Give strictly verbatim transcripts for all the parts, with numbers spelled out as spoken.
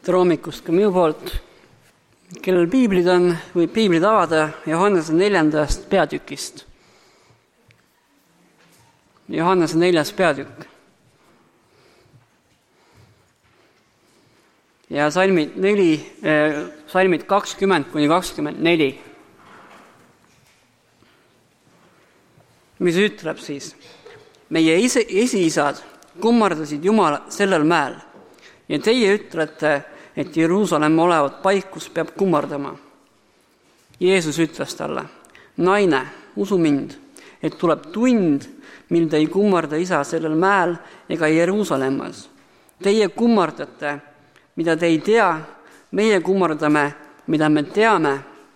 tere hommikust ka minu poolt. Kellel piiblid on, võib piiblid avada Johannese neljandast peatükist. Johannese neljas peatükk. Ja salmid, neli, eh, salmid kakskümmend kuni kakskümmend neli. Mis ütleb siis? Meie isi, esiisad kummardasid Jumala sellel mäel ja teie ütlete, et Jeruusalemm olevat paik, kus peab kummardama. Jeesus ütles talle, naine, usu mind, et tuleb tund, mil te ei kummarda isa sellel mäel ega Jeruusalemmas. Teie kummardate, mida te ei tea, meie kummardame, mida me teame,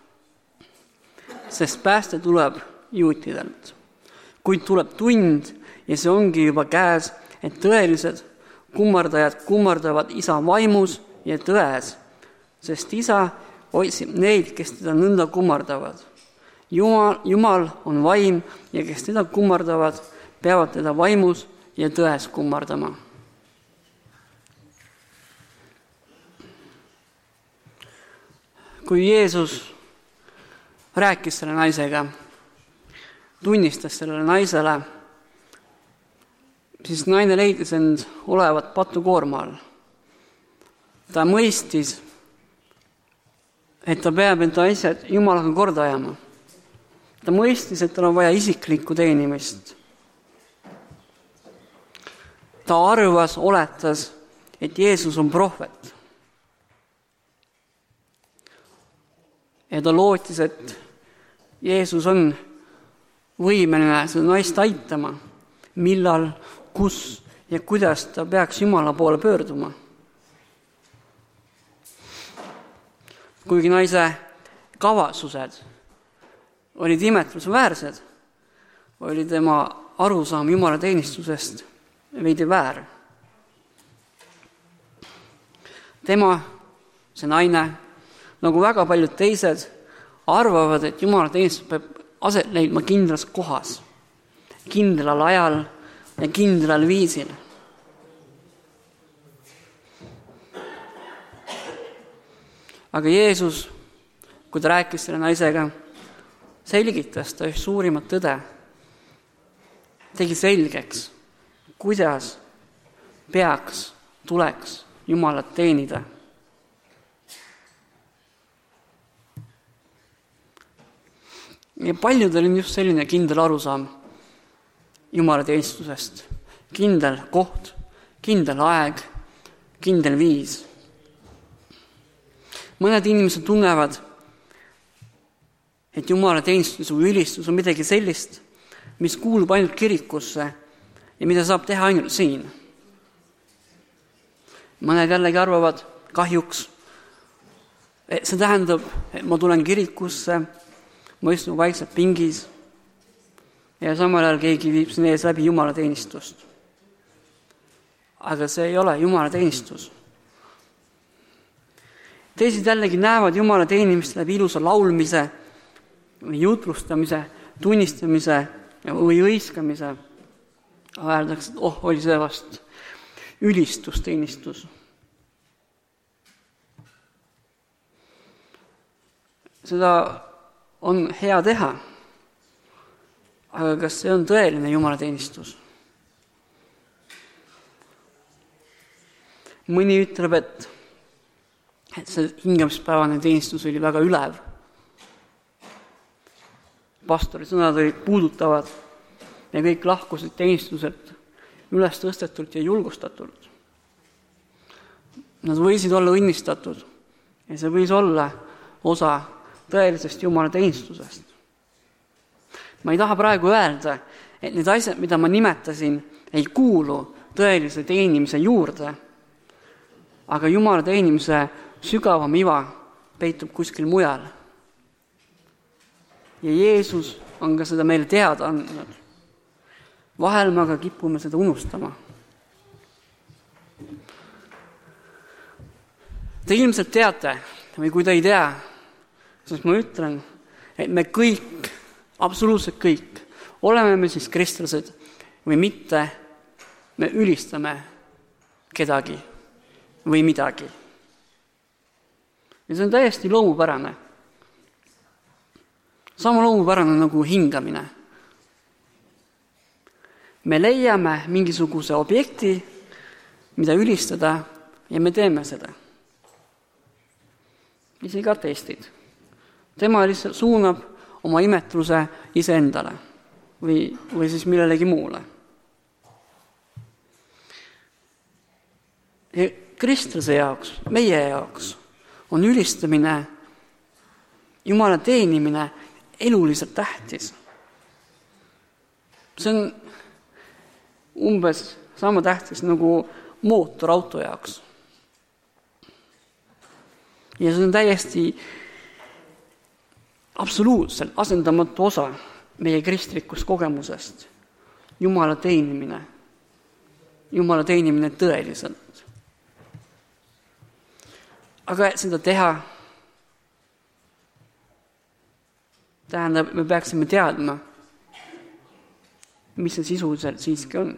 sest pääste tuleb juutidelt. Kuid tuleb tund ja see ongi juba käes, et tõelised kummardajad kummardavad isa vaimus ja tões, sest isa otsib neid, kes teda nõnda kummardavad. Jumal, Jumal on vaim ja kes teda kummardavad, peavad teda vaimus ja tões kummardama. Kui Jeesus rääkis selle naisega, tunnistas sellele naisele, siis naine leidis end olevat patukoorma all. Ta mõistis, et ta peab enda asjad Jumalaga korda ajama. Ta mõistis, et tal on vaja isiklikku teenimist. Ta arvas, oletas, et Jeesus on prohvet. Ja ta lootis, et Jeesus on võimeline seda naist aitama, millal, kus ja kuidas ta peaks Jumala poole pöörduma. Kuigi naise kavatsused olid imetlusväärsed, oli tema arusaam Jumala teenistusest veidi väär. Tema, see naine, nagu väga paljud teised, arvavad, et Jumala teenistus peab aset leidma kindlas kohas, kindlal ajal ja kindlal viisil. Aga Jeesus, kui ta rääkis selle naisega, selgitas ta üht suurimat tõde, tegi selgeks, kuidas peaks, tuleks Jumalat teenida. Ja paljudel on just selline kindel arusaam Jumala teenistusest. Kindel koht, kindel aeg, kindel viis. Mõned inimesed tunnevad, et Jumala teenistus või ülistus on midagi sellist, mis kuulub ainult kirikusse ja mida saab teha ainult siin. Mõned jällegi arvavad kahjuks, et see tähendab, et ma tulen kirikusse, ma istun vaikselt pingis ja samal ajal keegi viib siin ees läbi Jumala teenistust. Aga see ei ole Jumala teenistus. Teised jällegi näevad Jumala teenimist läbi ilusa laulmise või jutlustamise, tunnistamise või õiskamise. Öeldakse, et oh, oli see vast ülistusteenistus. Seda on hea teha, aga kas see on tõeline Jumala teenistus? Mõni ütleb, et, et see hingamispäevane teenistus oli väga ülev. Pastori sõnad olid puudutavad ja kõik lahkusid teenistuselt üles tõstetult ja julgustatult. Nad võisid olla õnnistatud ja see võis olla osa tõelisest Jumala teenistusest. Ma ei taha praegu öelda, et need asjad, mida ma nimetasin, ei kuulu tõelise teenimise juurde, aga Jumala teenimise sügavam iva peitub kuskil mujal. Ja Jeesus on ka seda meile teada andnud. Vahel me aga kipume seda unustama. Te ilmselt teate, või kui te ei tea, siis ma ütlen, et me kõik, absoluutselt kõik, oleme me siis kristlased või mitte, me ülistame kedagi või midagi. Ja see on täiesti loomupärane. Sama loomupärane nagu hingamine. Me leiame mingisuguse objekti, mida ülistada ja me teeme seda. Isegi ateistid. Tema lihtsalt suunab oma imetluse iseendale või, või siis millelegi muule. Ja kristlase jaoks, meie jaoks on ülistamine, Jumala teenimine eluliselt tähtis. See on umbes sama tähtis nagu mootorauto jaoks. Ja see on täiesti absoluutselt asendamatu osa meie kristlikust kogemusest. Jumala teenimine. Jumala teenimine tõeliselt. Aga et seda teha, tähendab, me peaksime teadma, mis see sisuliselt siiski on.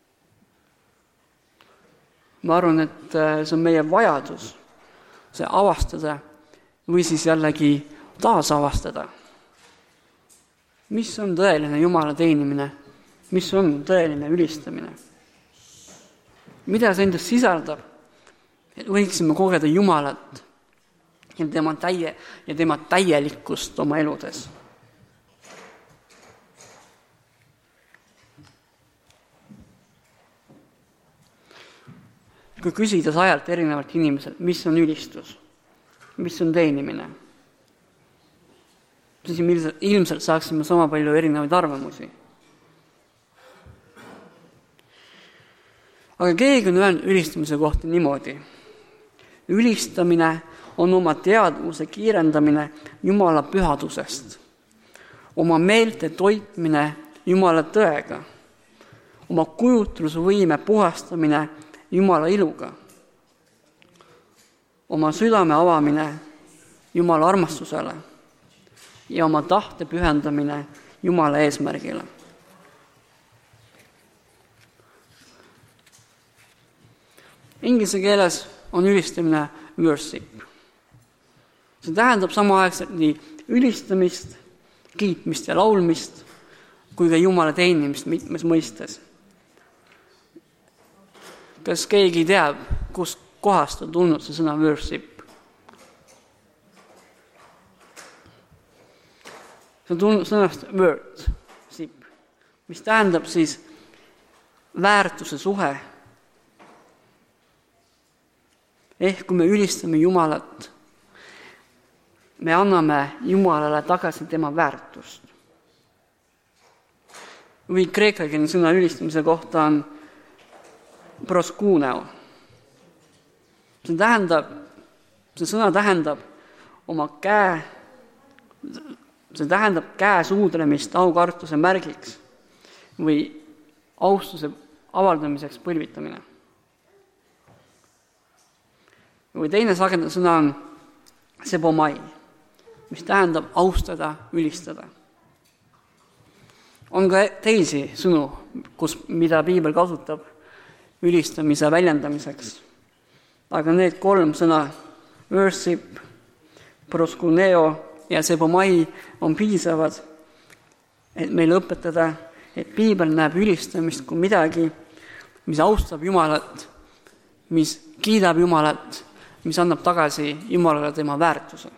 Ma arvan, et see on meie vajadus see avastada või siis jällegi taasavastada. Mis on tõeline Jumala teenimine? Mis on tõeline ülistamine? Mida see endast sisaldab? Et võiksime kogeda Jumalat ja tema, täie, ja tema täielikkust oma eludes. Kui küsida sajalt erinevalt inimeselt, mis on ülistus, mis on teenimine, siis ilmselt saaksime sama palju erinevaid arvamusi. Aga keegi on öelnud ülistamise kohta niimoodi. Ülistamine on oma teadvuse kiirendamine Jumala pühadusest, oma meelte toitmine Jumala tõega, oma kujutlusvõime puhastamine Jumala iluga, oma südame avamine Jumala armastusele ja oma tahte pühendamine Jumala eesmärgile. Inglise keeles on ülistamine worship. See tähendab samaaegselt nii ülistamist, kiitmist ja laulmist, kui ka Jumala teenimist mitmes mõistes. Kas keegi teab, kus kohast on tulnud see sõna worship? See on tulnud sõnast worship, mis tähendab siis väärtuse suhe. Ehk kui me ülistame Jumalat, me anname Jumalale tagasi tema väärtust. Või kreekakeelne sõna ülistamise kohta on proskuneo. See tähendab, see sõna tähendab oma käe, see tähendab käe suudlemist aukartuse märgiks või austuse avaldamiseks põlvitamine. Või teine sagedane sõna on sebomai, mis tähendab austada, ülistada. On ka teisi sõnu, kus, mida Piibel kasutab ülistamise väljendamiseks. Aga need kolm sõna, worship, proskuneo ja sebomai, on piisavad, et meil õpetada, et Piibel näeb ülistamist kui midagi, mis austab Jumalat, mis kiidab Jumalat, mis annab tagasi Jumalale tema väärtuse.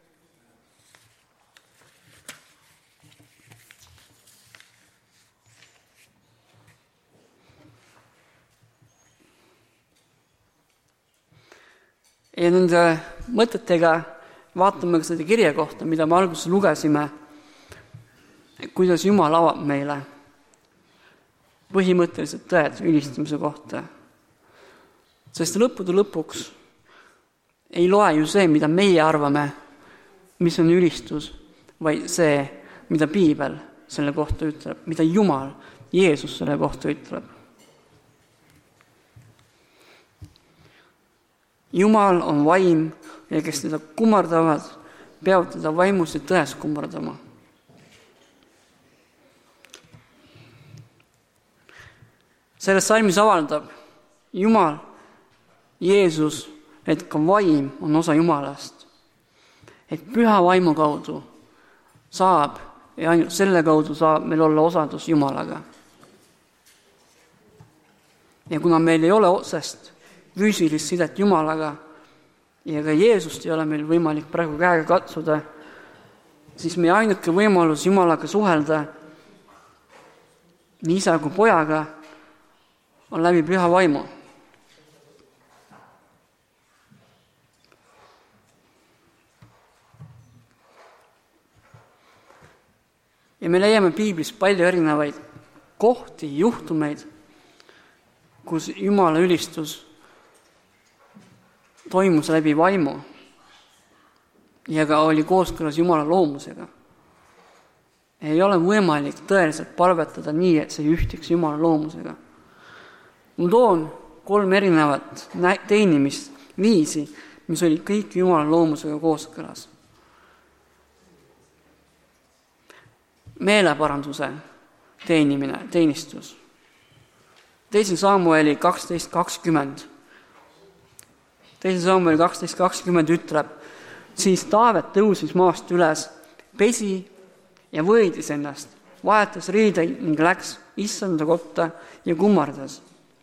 Ja nende mõtetega vaatame ka seda kirja kohta, mida me alguses lugesime, kuidas Jumal avab meile põhimõtteliselt tõed ülistamise kohta. Sest lõppude lõpuks ei loe ju see, mida meie arvame, mis on ülistus, vaid see, mida Piibel selle kohta ütleb, mida Jumal, Jeesus selle kohta ütleb. Jumal on vaim ja kes teda kummardavad, peavad teda vaimus ja tões kummardama. Selles salmis avaldab Jumal, Jeesus, et ka vaim on osa Jumalast et püha vaimu kaudu saab ja ainult selle kaudu saab meil olla osadus Jumalaga. Ja kuna meil ei ole otsest füüsilist sidet Jumalaga ja ka Jeesust ei ole meil võimalik praegu käega katsuda, siis meie ainuke võimalus Jumalaga suhelda nii isa kui pojaga on läbi püha vaimu. Ja me leiame piiblis palju erinevaid kohti, juhtumeid, kus Jumala ülistus toimus läbi vaimu ja ka oli kooskõlas Jumala loomusega. Ei ole võimalik tõeliselt palvetada nii, et see ei ühtiks Jumala loomusega. Ma toon kolm erinevat teenimist viisi, mis oli kõik Jumala loomusega kooskõlas. Meeleparanduse teenimine, teenistus. Teisel Samueli kaksteist kakskümmend. Teisel Samueli kaksteist kakskümmend ütleb, siis Taavet tõusis maast üles, pesi ja võidis ennast, vahetas riideid ning läks issanda kotta ja kummardas.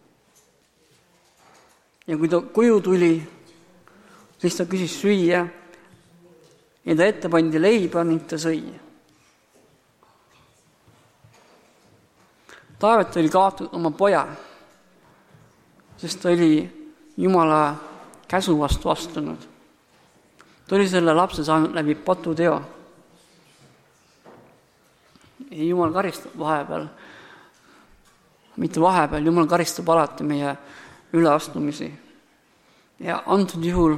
Ja kui ta koju tuli, siis ta küsis süüa ja ta ette pandi leiba ning ta sõi. Taavet oli kaotatud oma poja, sest ta oli Jumala käsu vastu astunud. Ta oli selle lapse saanud läbi patuteo. Ja Jumal karistab vahepeal, mitte vahepeal, Jumal karistab alati meie üleastumisi. Ja antud juhul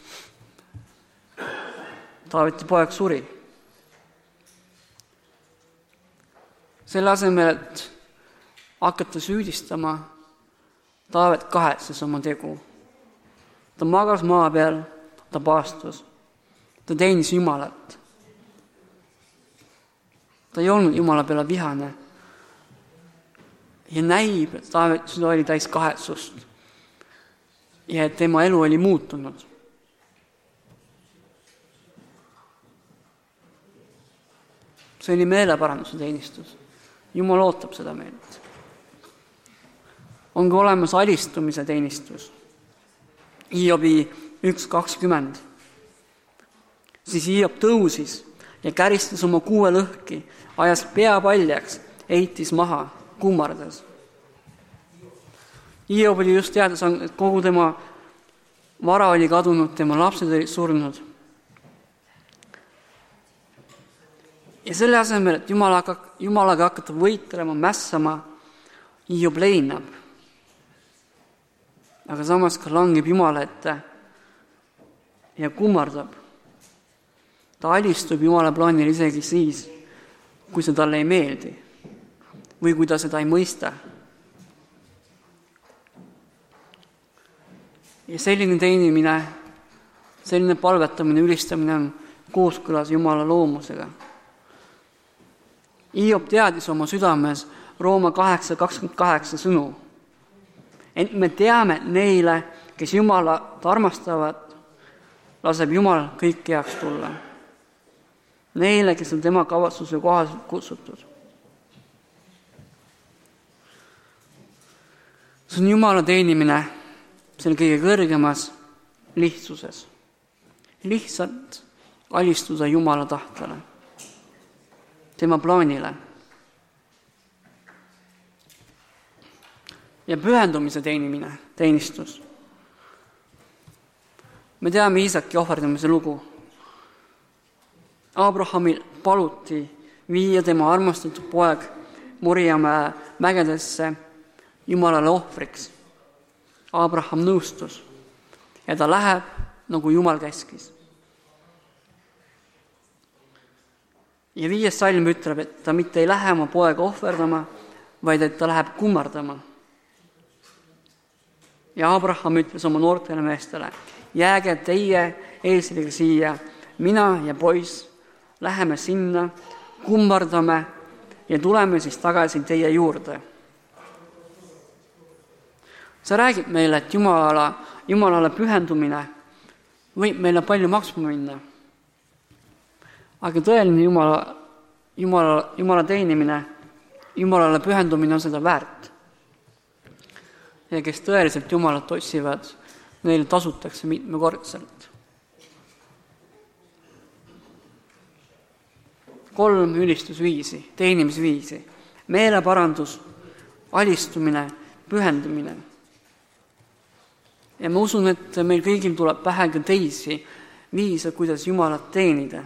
Taaveti poeg suri. Selle asemel, et hakata süüdistama, Taavet kahetses oma tegu. Ta magas maa peal, ta paastus. Ta teenis Jumalat. Ta ei olnud Jumala peale vihane. Ja näib, et Taavet seda oli täis kahetsust. Ja et tema elu oli muutunud. See oli meeleparanduse teenistus. Jumal ootab seda meilt. On ka olemas alistumise teenistus. Hiobi üks kakskümmend. Siis Hiob tõusis ja käristas oma kuue lõhki, ajas pea paljaks, heitis maha, kummardas. Hiob oli just teada saanud, et kogu tema vara oli kadunud, tema lapsed olid surnud. Ja selle asemel, et Jumalaga, Jumalaga hakata võitlema, mässama, Hiob leinab. Aga samas ka langeb Jumala ette ja kummardab. Ta alistub Jumala plaanil isegi siis, kui see talle ei meeldi või kui ta seda ei mõista. Ja selline teenimine, selline palvetamine, ülistamine on kooskõlas Jumala loomusega. Hiob teadis oma südames Rooma kaheksa kakskümmend kaheksa sõnu. Ent me teame neile, kes Jumalat armastavad, laseb Jumal kõik heaks tulla. Neile, kes on tema kavatsuse kohaselt kutsutud. See on Jumala teenimine selle kõige kõrgemas lihtsuses. Lihtsalt alistuda Jumala tahtele, tema plaanile. Ja pühendumise teenimine, teenistus. Me teame Iisaki ohverdamise lugu. Abrahamil paluti viia tema armastatud poeg Moriamäe mägedesse Jumalale ohvriks. Abraham nõustus ja ta läheb, nagu Jumal käskis. Ja viies salm ütleb, et ta mitte ei lähe oma poega ohverdama, vaid et ta läheb kummardama. Ja Abraham ütles oma noortele meestele, jääge teie eesliga siia, mina ja poiss, läheme sinna, kummardame ja tuleme siis tagasi teie juurde. See räägib meile, et Jumala, Jumalale pühendumine võib meile palju maksma minna. Aga tõeline Jumala, Jumala, Jumala teenimine, Jumalale pühendumine on seda väärt. Ja kes tõeliselt Jumalat otsivad, neile tasutakse mitmekordselt. Kolm ülistusviisi, teenimisviisi, meeleparandus, alistumine, pühendumine. Ja ma usun, et meil kõigil tuleb pähe ka teisi viise, kuidas Jumalat teenida.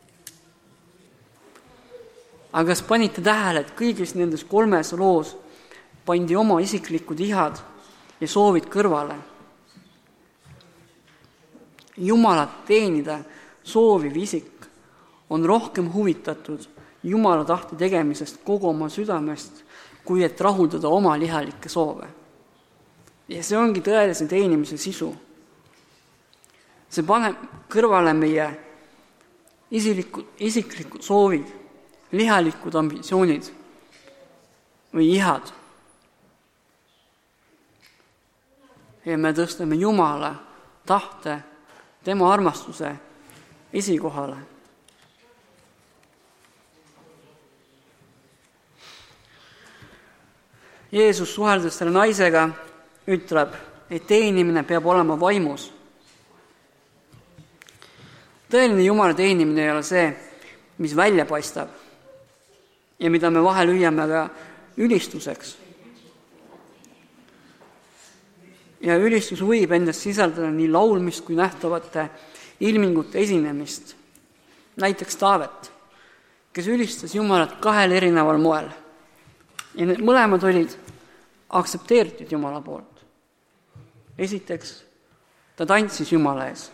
Aga kas panite tähele, et kõigis nendes kolmes loos pandi oma isiklikud ihad ja soovid kõrvale? Jumalat teenida sooviv isik on rohkem huvitatud Jumala tahte tegemisest kogu oma südamest, kui et rahuldada oma lihalikke soove. Ja see ongi tõelise teenimise sisu. See paneb kõrvale meie isiklikud, isiklikud soovid, lihalikud ambitsioonid või ihad. Ja me tõstame Jumala tahte, tema armastuse esikohale. Jeesus suheldes selle naisega ütleb, et teenimine peab olema vaimus. Tõeline Jumala teenimine ei ole see, mis välja paistab ja mida me vahel hüüame ka ülistuseks. Ja ülistus võib endast sisaldada nii laulmist kui nähtavate ilmingute esinemist. Näiteks Taavet, kes ülistas Jumalat kahel erineval moel. Ja need mõlemad olid aktsepteeritud Jumala poolt. Esiteks, ta tantsis Jumala ees.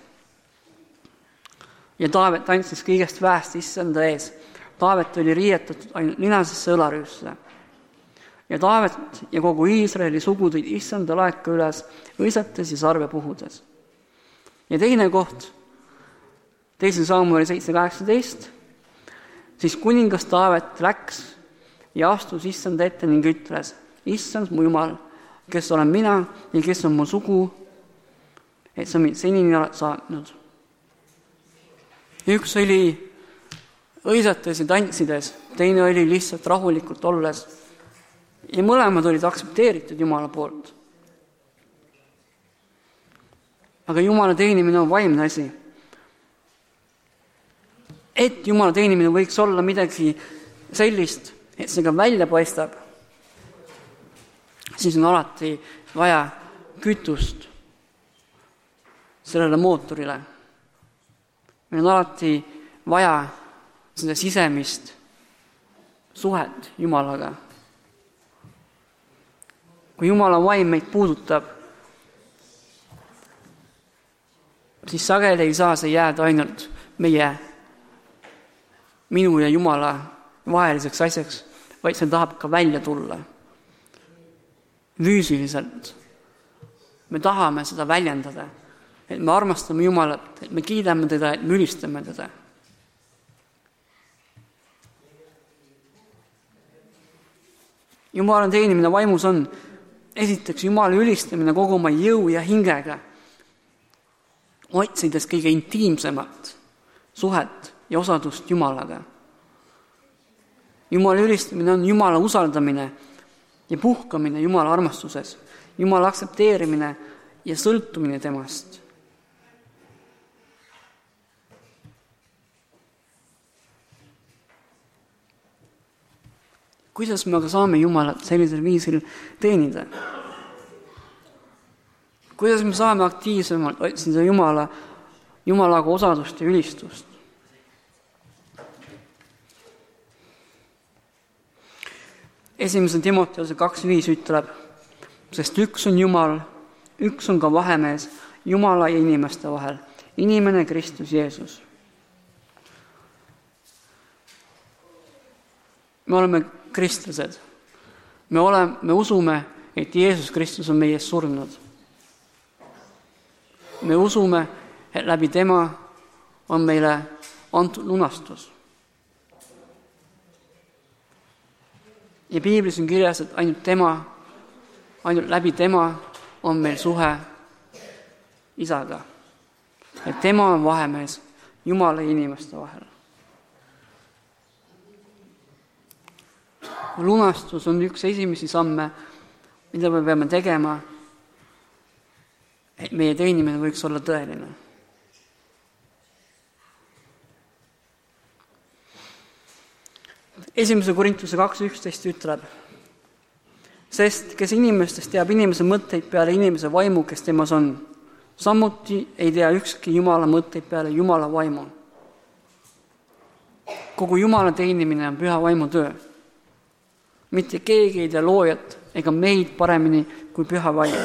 Ja Taavet tantsis kõigest väest issanda ees. Taavet oli riietatud ainult linasesse õlarüüsse. Ja Taavet ja kogu Iisraeli sugu tõid issanda laeka üles õisates ja sarve puhudes. Ja teine koht, teise Saamueli seitse kaheksateist, siis kuningas Taavet läks ja astus issanda ette ning ütles, issand mu Jumal, kes olen mina ja kes on mu sugu, et sa mind senini oled saatnud. Üks oli õisates ja tantsides, teine oli lihtsalt rahulikult olles. Ja mõlemad olid aktsepteeritud Jumala poolt. Aga Jumala teenimine on vaimne asi. Et Jumala teenimine võiks olla midagi sellist, et see ka välja paistab, siis on alati vaja kütust sellele mootorile. Meil on alati vaja seda sisemist suhet Jumalaga. Kui Jumala vaim meid puudutab, siis sageli ei saa see jääda ainult meie, minu ja Jumala vaheliseks asjaks, vaid see tahab ka välja tulla. Füüsiliselt. Me tahame seda väljendada, et me armastame Jumalat, et me kiidame teda, et me ülistame teda. Jumala teenimine vaimus on esiteks Jumala ülistamine kogu oma jõu ja hingega, otsides kõige intiimsemat suhet ja osadust Jumalaga. Jumala ülistamine on Jumala usaldamine ja puhkamine Jumala armastuses, Jumala aktsepteerimine ja sõltumine temast. Kuidas me aga saame Jumalat sellisel viisil teenida? Kuidas me saame aktiivsemalt otsida Jumala, Jumalaga osadust ja ülistust? Esimese Timoteuse kaks viis ütleb, sest üks on Jumal, üks on ka vahemees Jumala ja inimeste vahel, inimene Kristus Jeesus. Me oleme kristlased. Me, oleme, me usume, et Jeesus Kristus on meie surnud. Me usume, et läbi tema on meile antud lunastus. Ja Piiblis on kirjas, et ainult tema, ainult läbi tema on meil suhe Isaga. Et tema on vahemees Jumala ja inimeste vahel. lunastus on üks esimesi samme, mida me peame tegema, et meie teenimine võiks olla tõeline. Esimese Korintuse kaks üksteist ütleb, sest kes inimestest teab inimese mõtteid peale inimese vaimu, kes temas on, samuti ei tea ükski Jumala mõtteid peale Jumala vaimu. Kogu Jumala teenimine on püha vaimu töö. Mitte keegi ei tea loojat ega meid paremini kui püha vaim.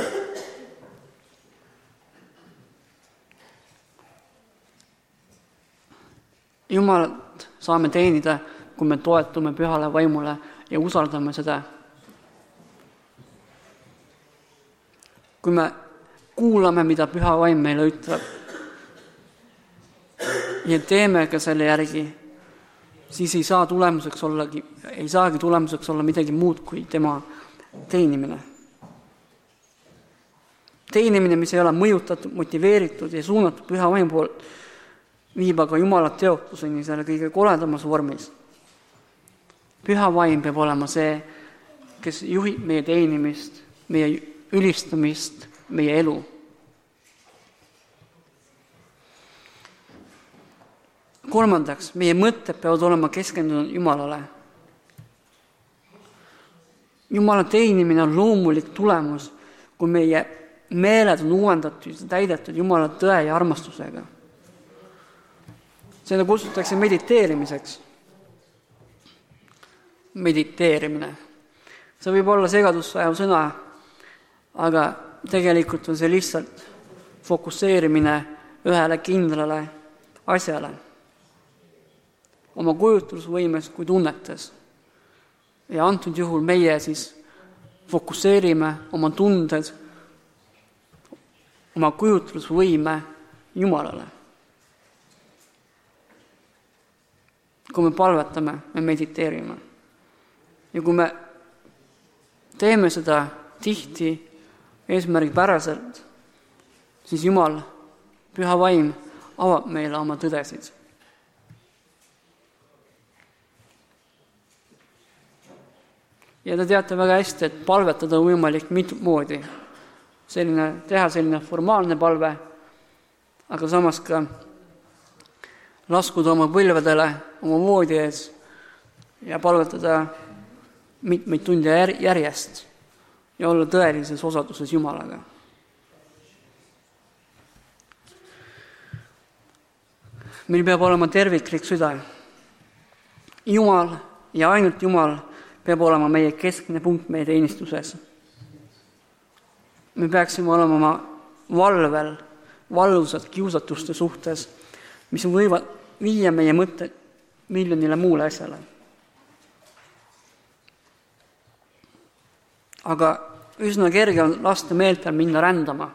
Jumalat saame teenida, kui me toetume pühale vaimule ja usaldame seda. Kui me kuulame, mida püha vaim meile ütleb ja teeme ka selle järgi, siis ei saa tulemuseks ollagi, ei saagi tulemuseks olla midagi muud kui tema teenimine. Teenimine, mis ei ole mõjutatud, motiveeritud ja suunatud püha vaimu poolt, viib aga Jumala teotuseni selle kõige koledamas vormis. Püha vaim peab olema see, kes juhib meie teenimist, meie ülistamist, meie elu. Kolmandaks, meie mõtted peavad olema keskendunud Jumalale. Jumala teenimine on loomulik tulemus, kui meie meeled on uuendatud ja täidetud Jumala tõe ja armastusega. Seda kutsutakse mediteerimiseks. Mediteerimine. See võib olla segadussajav sõna, aga tegelikult on see lihtsalt fokusseerimine ühele kindlale asjale. Oma kujutlusvõimes kui tunnetes. Ja antud juhul meie siis fokusseerime oma tunded, oma kujutlusvõime Jumalale. Kui me palvetame, me mediteerime. Ja kui me teeme seda tihti eesmärgipäraselt, siis Jumal, püha vaim, avab meile oma tõdesid. Ja te teate väga hästi, et palvetada on võimalik mitut moodi. Selline, teha selline formaalne palve, aga samas ka laskuda oma põlvedele, oma voodi ees ja palvetada mitmeid tunde järjest ja olla tõelises osaduses Jumalaga. Meil peab olema terviklik süda. Jumal ja ainult Jumal peab olema meie keskne punkt meie teenistuses. Me peaksime olema oma valvel, valvusad kiusatuste suhtes, mis võivad viia meie mõtted miljonile muule asjale. Aga üsna kerge on lasta meeltel minna rändama.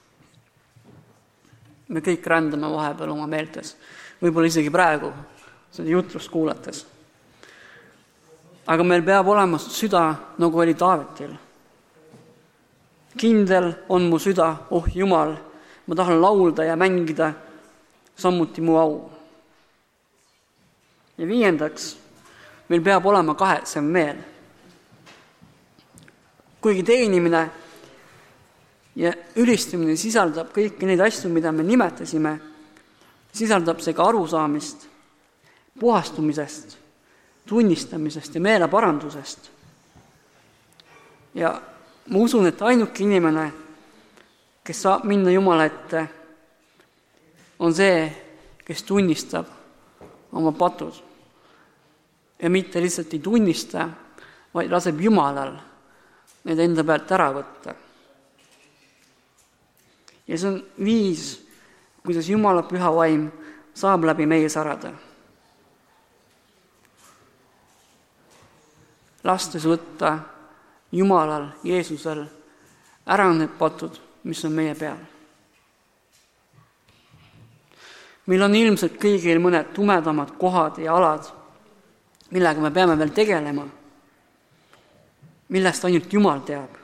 Me kõik rändame vahepeal oma meeltes. Võib-olla isegi praegu, seda jutlust kuulates. Aga meil peab olema süda, nagu oli Taavetil. Kindel on mu süda, oh Jumal, ma tahan laulda ja mängida, samuti mu au. Ja viiendaks, meil peab olema kahetsev meel. Kuigi teenimine ja ülistamine sisaldab kõiki neid asju, mida me nimetasime, sisaldab see ka arusaamist, puhastumisest, tunnistamisest ja meeleparandusest. Ja ma usun, et ainuke inimene, kes saab minna Jumala ette, on see, kes tunnistab oma patud. Ja mitte lihtsalt ei tunnista, vaid laseb Jumalal need enda pealt ära võtta. Ja see on viis, kuidas Jumala püha vaim saab läbi meie sarada. Lastes võtta Jumalal, Jeesusel ära need patud, mis on meie peal. Meil on ilmselt kõigil mõned tumedamad kohad ja alad, millega me peame veel tegelema, millest ainult Jumal teab.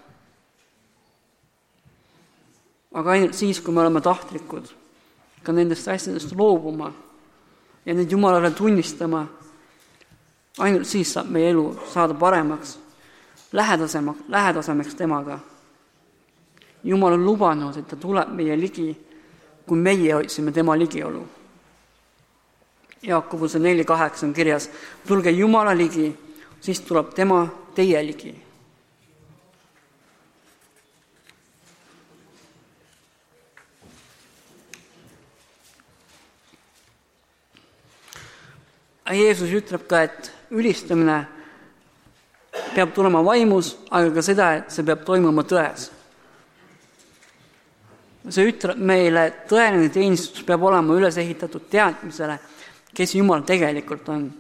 Aga ainult siis, kui me oleme tahtlikud ka nendest asjadest loobuma ja need Jumalale tunnistama, Ainult siis saab meie elu saada paremaks, lähedasemaks, lähedasemaks temaga. Jumal on lubanud, et ta tuleb meie ligi, kui meie otsime tema ligiolu. Jaakobuse neli kaheksa on kirjas, tulge Jumala ligi, siis tuleb tema teie ligi. Jeesus ütleb ka, et ülistamine peab tulema vaimus, aga ka seda, et see peab toimuma tões. See ütleb meile, et tõeline teenistus peab olema üles ehitatud teadmisele, kes Jumal tegelikult on.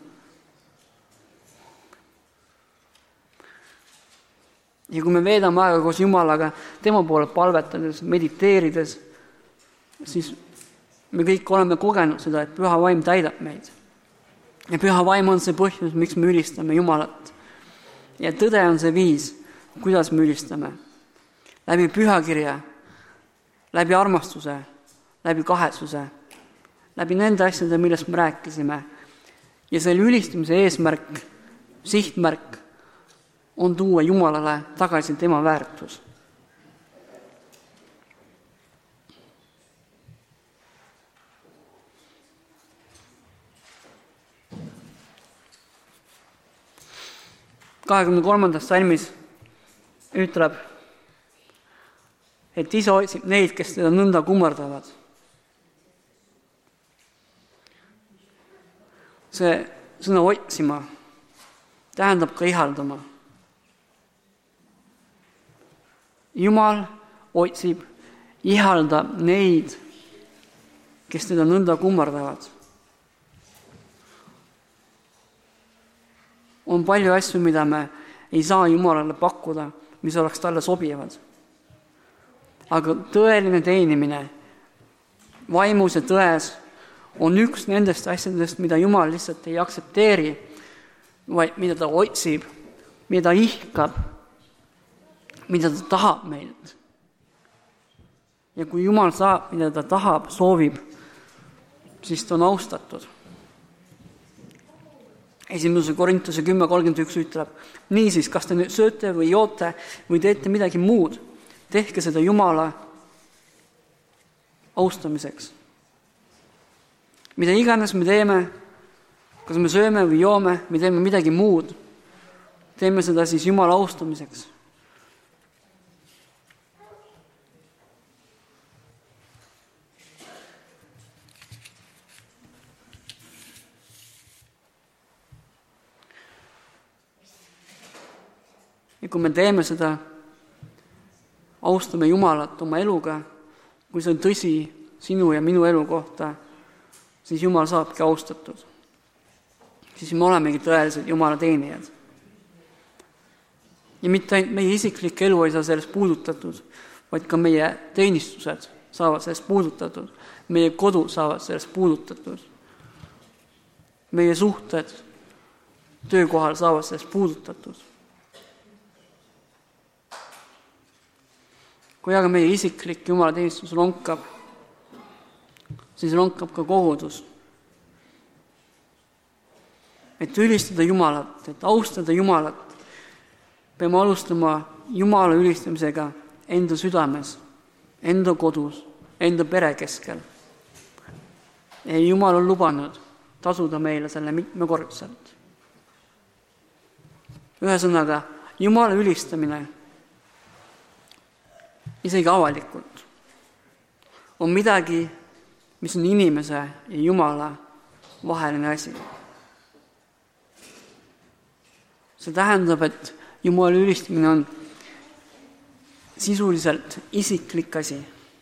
Ja kui me veedame aega koos Jumalaga, tema poole palvetades, mediteerides, siis me kõik oleme kogenud seda, et püha vaim täidab meid. Ja püha vaim on see põhjus, miks me ülistame Jumalat. Ja tõde on see viis, kuidas me ülistame. Läbi pühakirja, läbi armastuse, läbi kahetsuse, läbi nende asjade, millest me rääkisime. Ja selle ülistamise eesmärk, sihtmärk on tuua Jumalale tagasi tema väärtus. kahekümne kolmandas salmis ütleb, et isa otsib neid, kes teda nõnda kummardavad. See sõna otsima tähendab ka ihaldama. Jumal otsib, ihaldab neid, kes teda nõnda kummardavad. On palju asju, mida me ei saa Jumalale pakkuda, mis oleks talle sobivad. Aga tõeline teenimine, vaimus ja tões, on üks nendest asjadest, mida Jumal lihtsalt ei aktsepteeri, vaid mida ta otsib, mida ta ihkab, mida ta tahab meilt. Ja kui Jumal saab, mida ta tahab, soovib, siis ta on austatud. Esimese Korintuse kümme kolmkümmend üks ütleb, niisiis, kas te nüüd sööte või joote või teete midagi muud, tehke seda Jumala austamiseks. Mida iganes me teeme, kas me sööme või joome, me teeme midagi muud, teeme seda siis Jumala austamiseks. Ja kui me teeme seda, austame Jumalat oma eluga, kui see on tõsi sinu ja minu elu kohta, siis Jumal saabki austatud. Siis me olemegi tõeliselt Jumala teenijad. Ja mitte ainult meie isiklik elu ei saa sellest puudutatud, vaid ka meie teenistused saavad sellest puudutatud, meie kodu saavad sellest puudutatud, meie suhted töökohal saavad sellest puudutatud. Kui aga meie isiklik Jumala teenistus lonkab, siis lonkab ka kogudus. Et ülistada Jumalat, et austada Jumalat, peame alustama Jumala ülistamisega enda südames, enda kodus, enda pere keskel. Ja Jumal on lubanud tasuda meile selle mitmekordselt. Ühesõnaga, Jumala ülistamine isegi avalikult on midagi, mis on inimese ja Jumala vaheline asi. See tähendab, et Jumala ülistamine on sisuliselt isiklik asi.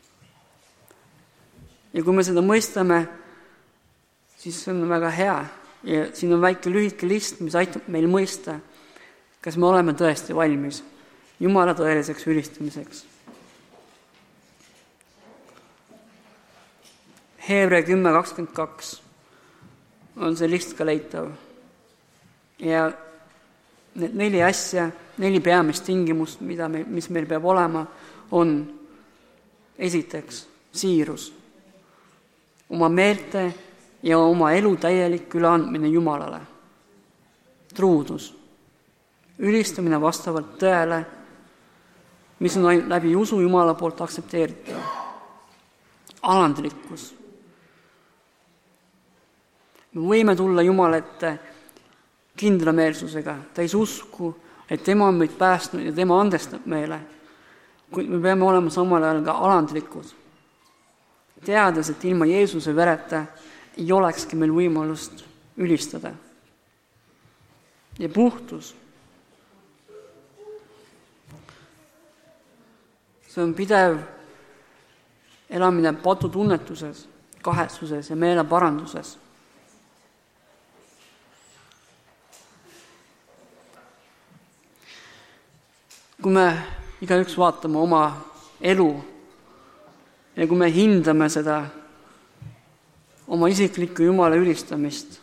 Ja kui me seda mõistame, siis see on väga hea. Ja siin on väike lühike list, mis aitab meil mõista, kas me oleme tõesti valmis Jumala tõeliseks ülistamiseks. Heebrea kümme kakskümmend kaks on see list ka leitav. Ja need neli asja, neli peamist tingimust, mida me, mis meil peab olema, on esiteks siirus, oma meelte ja oma elu täielik üleandmine Jumalale. truudus, ülistamine vastavalt tõele, mis on läbi usu Jumala poolt aktsepteeritav, alandlikkus. Me võime tulla Jumala ette kindlameelsusega, täis usku, et tema on meid päästnud ja tema andestab meile, kuid me peame olema samal ajal ka alandlikud, teades, et ilma Jeesuse vereta ei olekski meil võimalust ülistada. Ja puhtus. See on pidev elamine patutunnetuses, kahetsuses ja meeleparanduses. Kui me igaüks vaatame oma elu ja kui me hindame seda oma isiklikku Jumala ülistamist,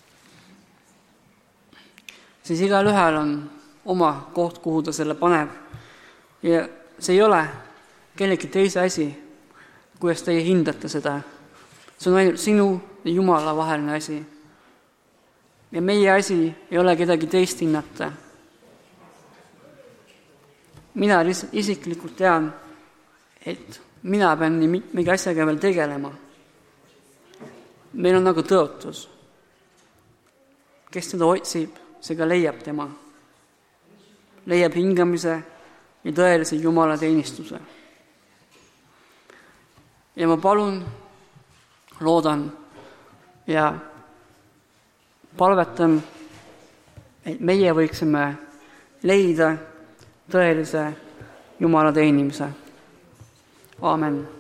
siis igal ühel on oma koht, kuhu ta selle paneb. Ja see ei ole kellegi teise asi, kuidas teie hindate seda. See on ainult sinu ja Jumala vaheline asi. Ja meie asi ei ole kedagi teist hinnata. Mina lihtsalt isiklikult tean, et mina pean nii mitmegi asjaga veel tegelema. Meil on nagu tõotus. Kes seda otsib, see ka leiab tema. Leiab hingamise ja tõelise Jumala teenistuse. Ja ma palun, loodan ja palvetan, et meie võiksime leida tõelise Jumala teenimise. Aamen.